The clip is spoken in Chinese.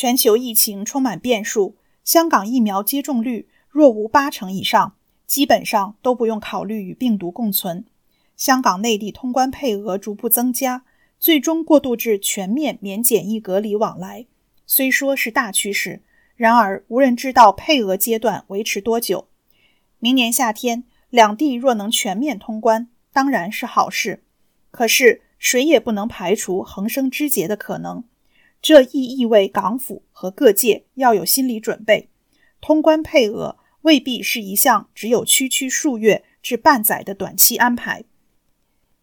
全球疫情充满变数，香港疫苗接种率若无80%以上，基本上都不用考虑与病毒共存。香港内地通关配额逐步增加，最终过渡至全面免检疫隔离往来。虽说是大趋势，然而无人知道配额阶段维持多久。明年夏天，两地若能全面通关，当然是好事。可是谁也不能排除横生枝节的可能，这亦意味港府和各界要有心理准备。通关配额未必是一项只有区区数月至半载的短期安排，